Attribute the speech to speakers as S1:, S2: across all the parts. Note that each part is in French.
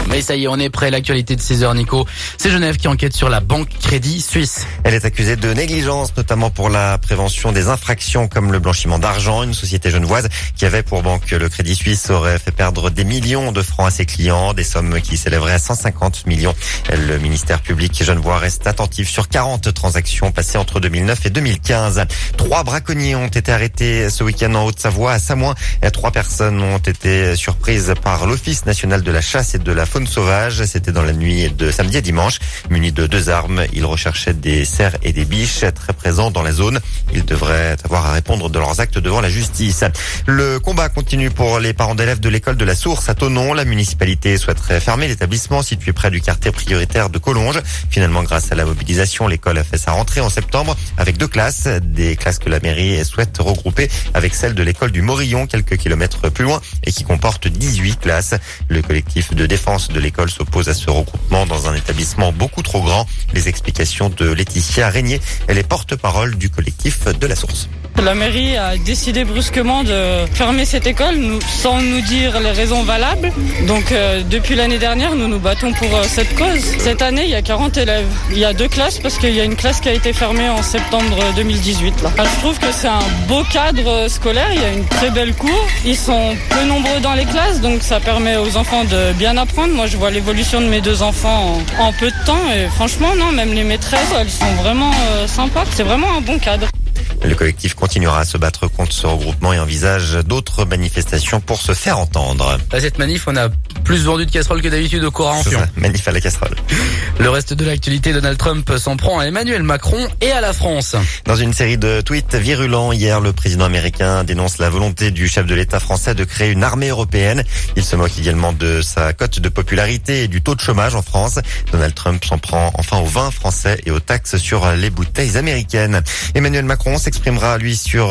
S1: Mais ça y est, on est prêt. L'actualité de 6h, Nico. C'est Genève qui enquête sur la banque Crédit Suisse.
S2: Elle est accusée de négligence, notamment pour la prévention des infractions comme le blanchiment d'argent. Une société genevoise qui avait pour banque le Crédit Suisse aurait fait perdre des millions de francs à ses clients, des sommes qui s'élèveraient à 150 millions. Le ministère public genevois reste attentif sur 40 transactions passées entre 2009 et 2015. 3 braconniers ont été arrêtés ce week-end en Haute-Savoie. À Samoin, 3 personnes ont été surprises par l'Office national de la chasse et de la faune sauvage. C'était dans la nuit de samedi à dimanche. Munis de 2 armes, ils recherchaient des cerfs et des biches très présents dans la zone. Ils devraient avoir à répondre de leurs actes devant la justice. Le combat continue pour les parents d'élèves de l'école de la Source à Thonon. La municipalité souhaiterait fermer l'établissement situé près du quartier prioritaire de Collonges. Finalement, grâce à la mobilisation, l'école a fait sa rentrée en septembre avec 2 classes. Des classes que la mairie souhaite regrouper avec celle de l'école du Morillon, quelques kilomètres plus loin, et qui comporte 18 classes. Le collectif de défense de l'école s'oppose à ce regroupement dans un établissement beaucoup trop grand. Les explications de Laetitia Régnier, elle est porte-parole du collectif de la Source.
S3: La mairie a décidé brusquement de fermer cette école sans nous dire les raisons valables. Donc depuis l'année dernière, nous nous battons pour cette cause. Cette année, il y a 40 élèves. Il y a 2 classes parce qu'il y a une classe qui a été fermée en septembre 2018. Là. Je trouve que c'est un beau cadre scolaire. Il y a une très belle cour. Ils sont peu nombreux dans les classes, donc ça permet aux enfants de bien apprendre. Moi, je vois l'évolution de mes 2 enfants en peu de temps. Et franchement, non, même les maîtresses, elles sont vraiment sympas. C'est vraiment un bon cadre.
S2: Le collectif continuera à se battre contre ce regroupement et envisage d'autres manifestations pour se faire entendre.
S1: À cette manif, on a plus vendu de casseroles que d'habitude au Cora en Fion.
S2: Manif à la casserole.
S1: Le reste de l'actualité, Donald Trump s'en prend à Emmanuel Macron et à la France.
S2: Dans une série de tweets virulents, hier, le président américain dénonce la volonté du chef de l'État français de créer une armée européenne. Il se moque également de sa cote de popularité et du taux de chômage en France. Donald Trump s'en prend enfin aux vins français et aux taxes sur les bouteilles américaines. Emmanuel Macron s'exprimera lui sur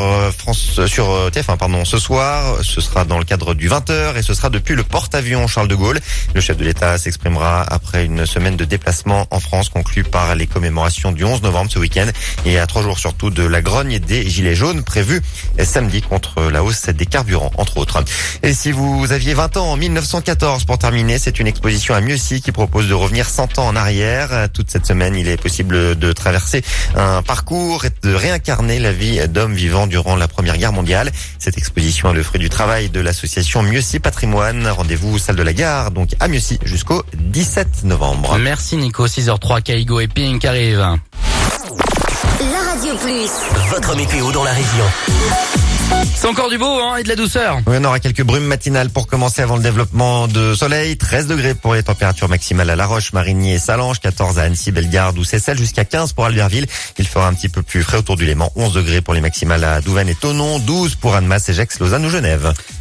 S2: TF1 ce soir. Ce sera dans le cadre du 20h et ce sera depuis le porte-avions Charles de Gaulle. Le chef de l'État s'exprimera après une semaine de déplacement en France conclue par les commémorations du 11 novembre ce week-end et à 3 jours surtout de la grogne des gilets jaunes prévue samedi contre la hausse des carburants entre autres. Et si vous aviez 20 ans en 1914 pour terminer, c'est une exposition à Mieuxy qui propose de revenir 100 ans en arrière. Toute cette semaine, il est possible de traverser un parcours et de réincarner la vie d'hommes vivants durant la Première Guerre mondiale. Cette exposition est le fruit du travail de l'association Mieuxy Patrimoine. Rendez-vous salle de la Gare, donc à Mieuxy jusqu'au 17 novembre.
S1: Merci Nico, 6h03, Kaigo et Pink arrivent.
S4: La Radio Plus.
S5: Votre météo dans la région.
S1: C'est encore du beau et de la douceur.
S2: Oui, on aura quelques brumes matinales pour commencer avant le développement de soleil. 13 degrés pour les températures maximales à La Roche, Marigny et Salange. 14 à Annecy, Bellegarde ou Seyssel. Jusqu'à 15 pour Albertville. Il fera un petit peu plus frais autour du Léman. 11 degrés pour les maximales à Douvaine et Thonon. 12 pour Annemasse et Gex, Lausanne ou Genève.